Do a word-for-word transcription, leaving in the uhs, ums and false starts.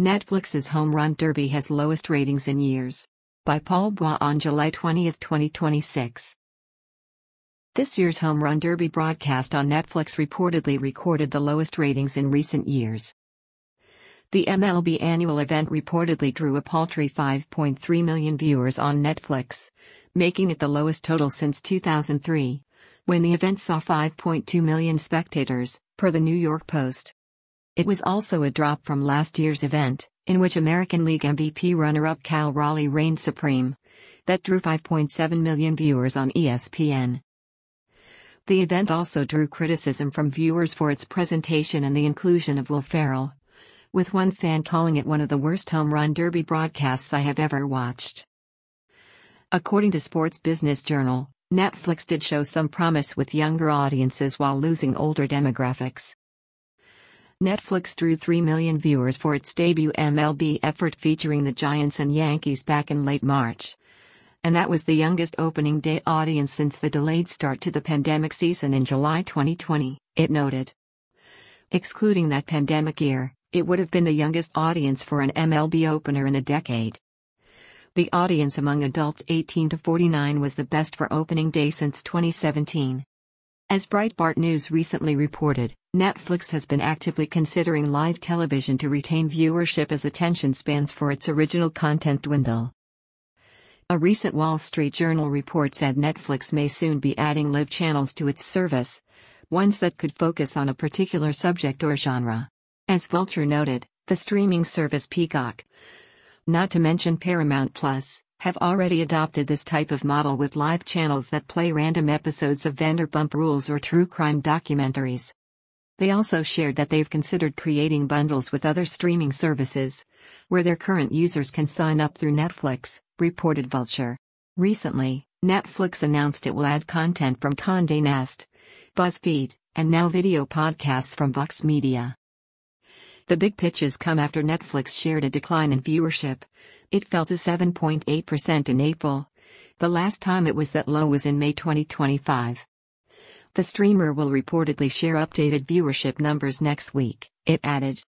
Netflix's Home Run Derby has lowest ratings in years. By Paul Bois on July twentieth, twenty twenty-six. This year's Home Run Derby broadcast on Netflix reportedly recorded the lowest ratings in recent years. The M L B annual event reportedly drew a paltry five point three million viewers on Netflix, making it the lowest total since two thousand three, when the event saw five point two million spectators, per the New York Post. It was also a drop from last year's event, in which American League M V P runner-up Cal Raleigh reigned supreme, that drew five point seven million viewers on E S P N. The event also drew criticism from viewers for its presentation and the inclusion of Will Ferrell, with one fan calling it one of the worst home run derby broadcasts I have ever watched. According to Sports Business Journal, Netflix did show some promise with younger audiences while losing older demographics. Netflix drew three million viewers for its debut M L B effort featuring the Giants and Yankees back in late March. And that was the youngest opening day audience since the delayed start to the pandemic season in July twenty twenty, it noted. Excluding that pandemic year, it would have been the youngest audience for an M L B opener in a decade. The audience among adults eighteen to forty-nine was the best for opening day since twenty seventeen. As Breitbart News recently reported, Netflix has been actively considering live television to retain viewership as attention spans for its original content dwindle. A recent Wall Street Journal report said Netflix may soon be adding live channels to its service, ones that could focus on a particular subject or genre. As Vulture noted, the streaming service Peacock, not to mention Paramount Plus, have already adopted this type of model with live channels that play random episodes of Vanderpump Rules or true crime documentaries. They also shared that they've considered creating bundles with other streaming services, where their current users can sign up through Netflix, reported Vulture. Recently, Netflix announced it will add content from Condé Nast, BuzzFeed, and now video podcasts from Vox Media. The big pitches come after Netflix shared a decline in viewership. It fell to seven point eight percent in April. The last time it was that low was in May twenty twenty-five. The streamer will reportedly share updated viewership numbers next week, it added.